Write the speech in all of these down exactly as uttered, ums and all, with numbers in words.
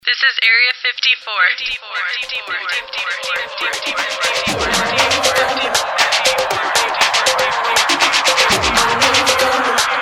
This is Area fifty-four.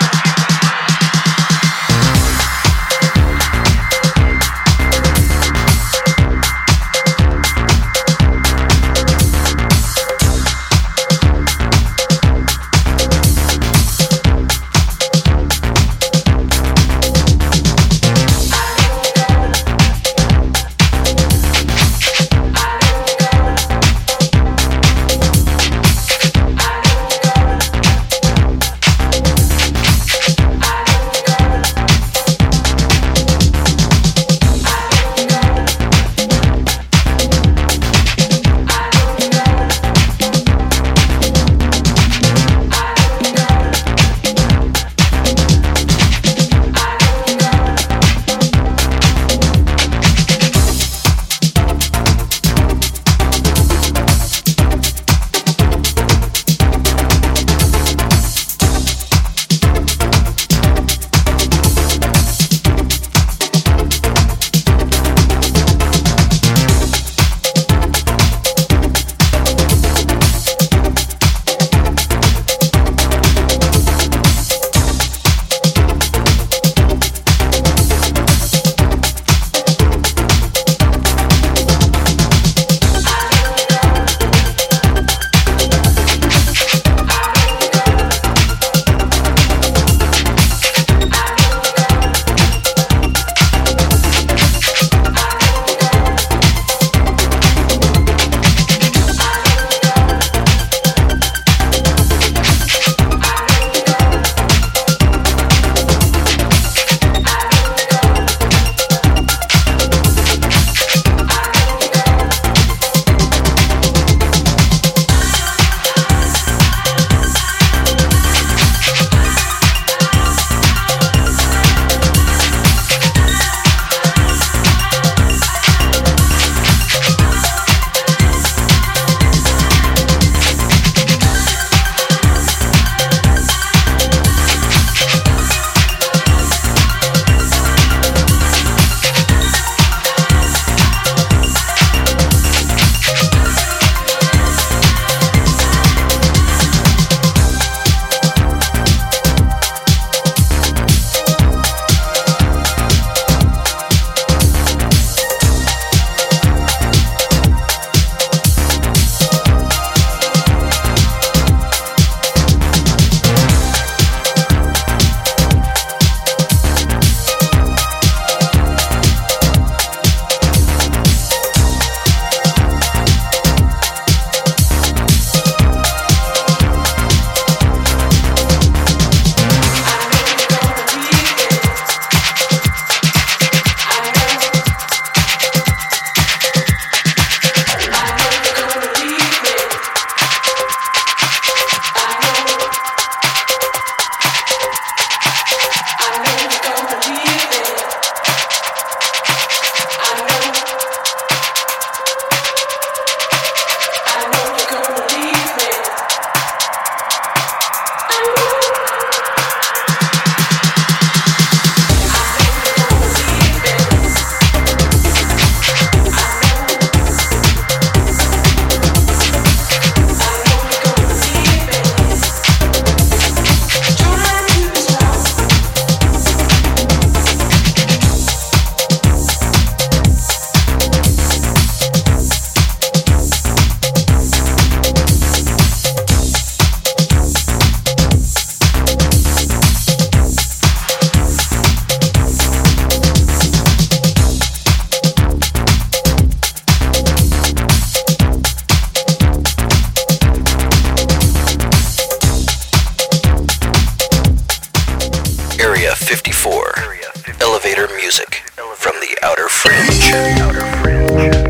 Elevator music from the Outer Fringe. Outer Fringe.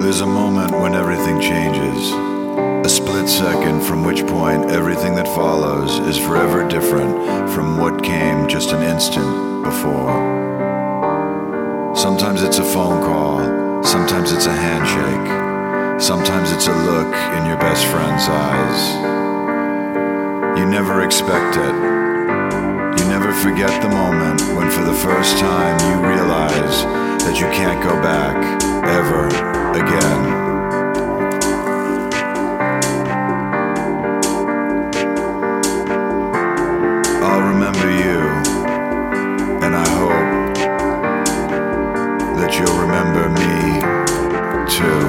There's a moment when everything changes. A split second from which point everything that follows is forever different from what came just an instant before. Sometimes it's a phone call, sometimes it's a handshake, sometimes it's a look in your best friend's eyes. You never expect it. You never forget the moment when for the first time you realize that you can't go back ever again. I'll remember you, and I hope that you'll remember me too.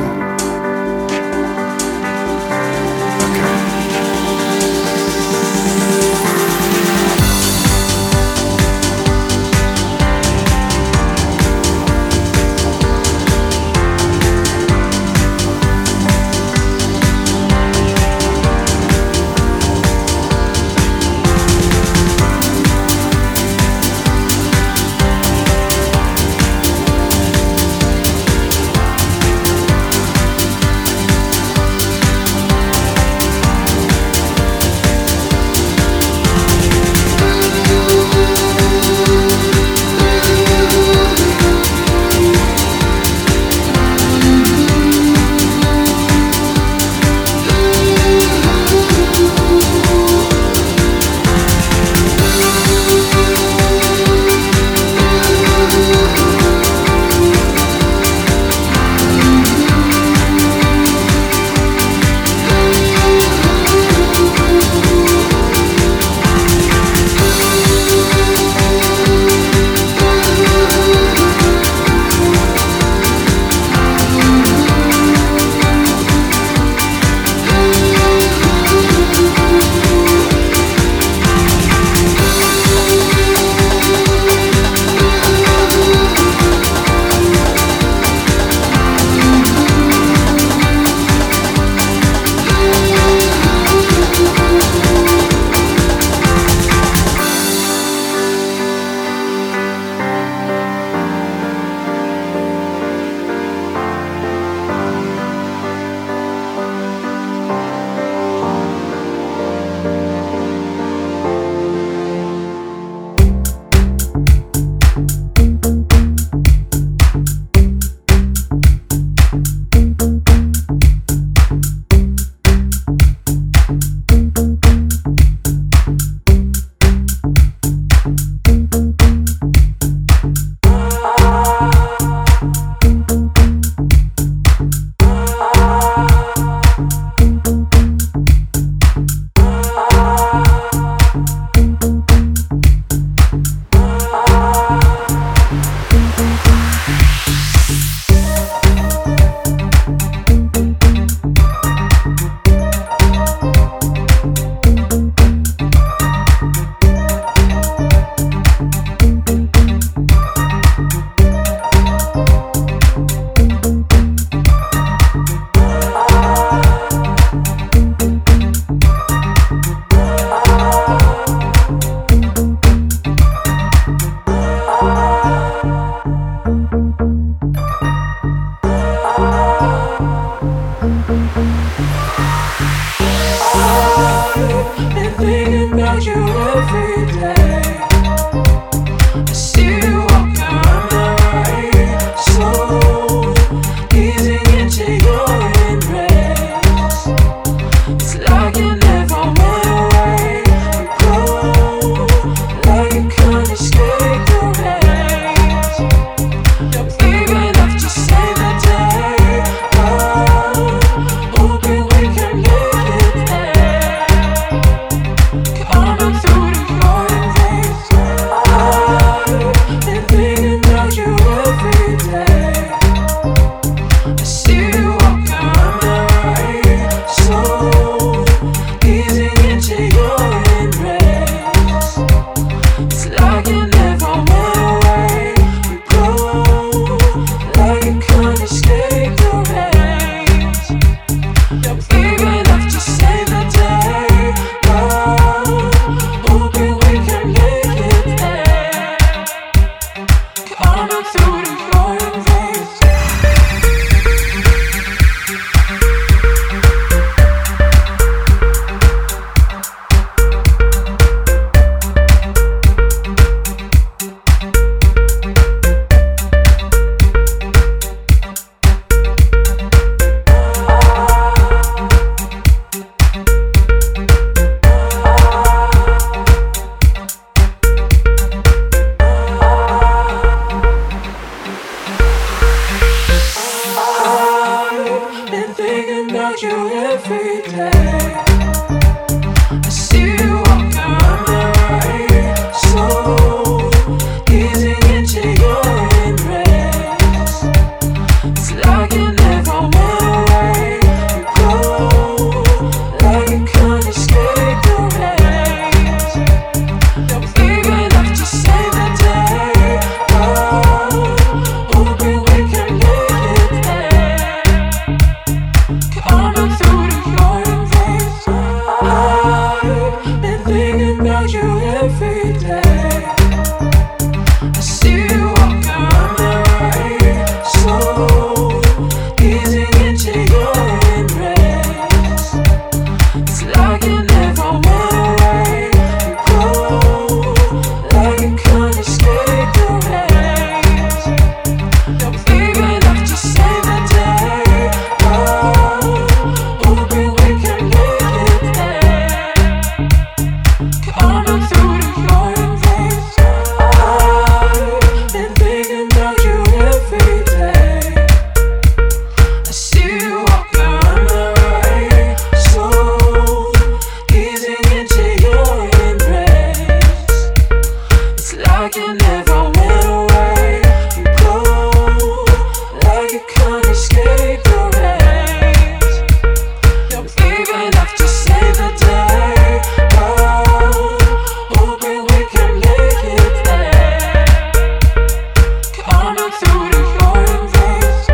about you every day. I see you walking around the right, slow, easing into your embrace. It's like you never went away. You glow like you can't escape the rays. Don't even have to save the day. Oh, hoping we can make it there. Coming through to your embrace. I've been thinking about you every day. I see you walking around the right, slow, easing into your embrace. It's like you never went away. You glow like you can't escape the rays. Don't even have to save the day. Oh, hoping we can make it there. Coming through to your embrace. I've been thinking about you every day. I see you walking around the right, slow, easing into your embrace. It's like you never went away. You glow like you can't escape the rays. Don't even have to save the day. Oh, hoping we can make it there. Coming through to your embrace.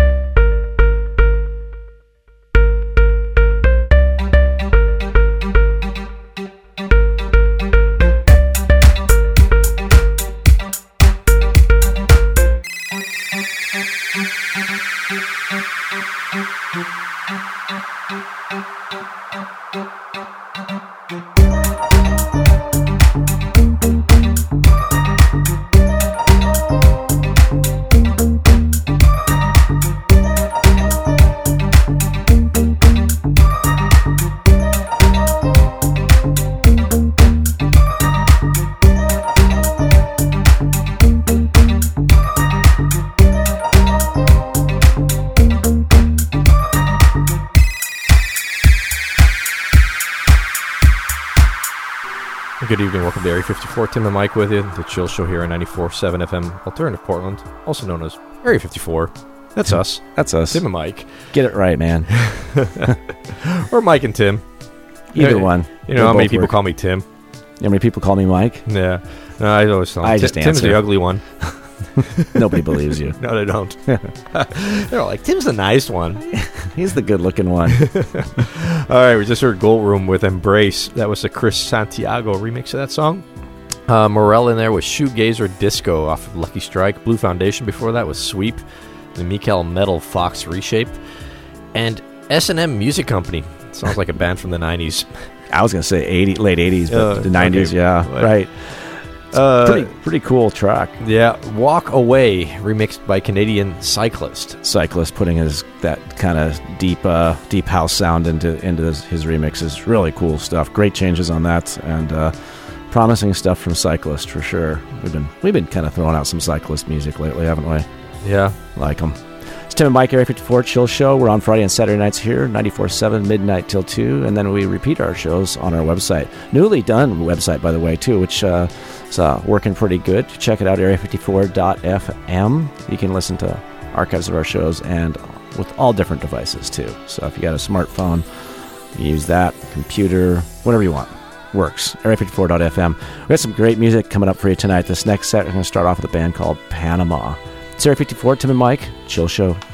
Good evening, welcome to Area fifty-four. Tim and Mike with you, the Chill Show here on ninety-four point seven F M, Alternative Portland, also known as Area fifty-four. That's us. That's us. Tim and Mike. Get it right, man. Or Mike and Tim. Either You know- one. You They know how many both people work. call me Tim? You know how many people call me Mike? Yeah. No, I always tell them, I Ti- just Tim's answer. the ugly one. Nobody believes you. No, they don't. They're all like, Tim's the nice one. He's the good-looking one. All right, we just heard Gold Room with Embrace. That was the Chris Santiago remix of that song. Uh, Morel in there with Shoegazer Disco off of Lucky Strike. Blue Foundation before that was Sweep. The Mikel Metal Fox Reshape. And S and M Music Company. Sounds like a band from the nineties. I was going to say eighty, late eighties, but Uh, the nineties, okay. yeah. What? Right. Uh, Pretty pretty cool track. Yeah, Walk Away, remixed by Canadian Cyclist. Cyclist putting his that kind of deep uh, deep house sound into into his, his remixes. Really cool stuff. Great changes on that, and uh, promising stuff from Cyclist for sure. We've been we've been kind of throwing out some Cyclist music lately, haven't we? Yeah. Like them. It's Tim and Mike, Area fifty-four Chill Show. We're on Friday and Saturday nights here, ninety-four point seven, midnight till two, and then we repeat our shows on our website. Newly done website, by the way, too, which uh, is uh, working pretty good. Check it out, area fifty-four dot f m. You can listen to archives of our shows and with all different devices, too. So if you got a smartphone, you use that, computer, whatever you want. Works. area fifty-four dot f m. We got some great music coming up for you tonight. This next set, we're going to start off with a band called Panama. It's Area fifty-four, Tim and Mike, Chill Show.